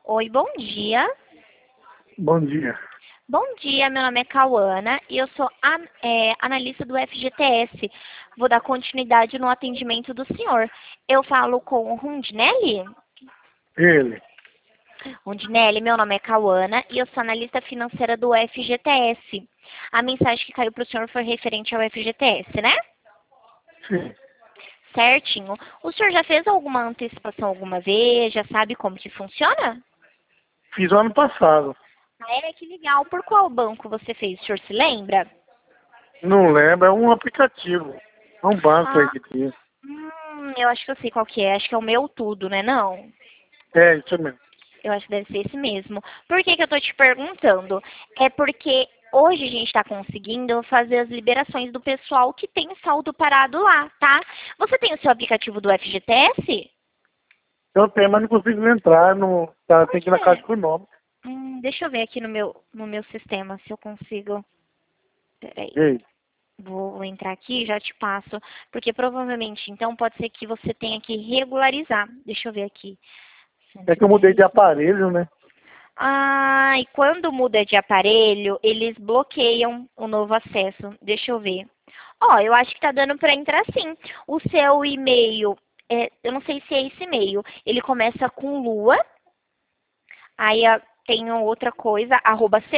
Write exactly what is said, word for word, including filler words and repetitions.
Oi, bom dia. Bom dia. Bom dia, meu nome é Cauana e eu sou an é, analista do F G T S. Vou dar continuidade no atendimento do senhor. Eu falo com o Rundinelli? Ele. Rundinelli, meu nome é Cauana e eu sou analista financeira do F G T S. A mensagem que caiu para o senhor foi referente ao F G T S, né? Sim. Certinho. O senhor já fez alguma antecipação alguma vez? Já sabe como que funciona? Fiz ano passado. Ah, é? Que legal. Por qual banco você fez? O senhor se lembra? Não lembro, é um aplicativo. É um banco aí Ah, que tinha. hum, eu acho que eu sei qual que é. Acho que é o Meu Tudo, né não? É, isso mesmo. Eu acho que deve ser esse mesmo. Por que que eu tô te perguntando? É porque hoje a gente está conseguindo fazer as liberações do pessoal que tem saldo parado lá, tá? Você tem o seu aplicativo do F G T S? Eu tenho, mas não consigo entrar. No, tá, Por tem que ir na quê? caixa por nome. Hum, deixa eu ver aqui no meu, no meu sistema se eu consigo. Peraí. E aí? Vou entrar aqui e já te passo. Porque provavelmente, então, pode ser que você tenha que regularizar. Deixa eu ver aqui. É que eu mudei de aparelho, né? Ah, e quando muda de aparelho, eles bloqueiam o novo acesso. Deixa eu ver. Ó, eu acho que tá dando para entrar sim. O seu e-mail, é, eu não sei se é esse e-mail. Ele começa com lua, aí ó, tem outra coisa, arroba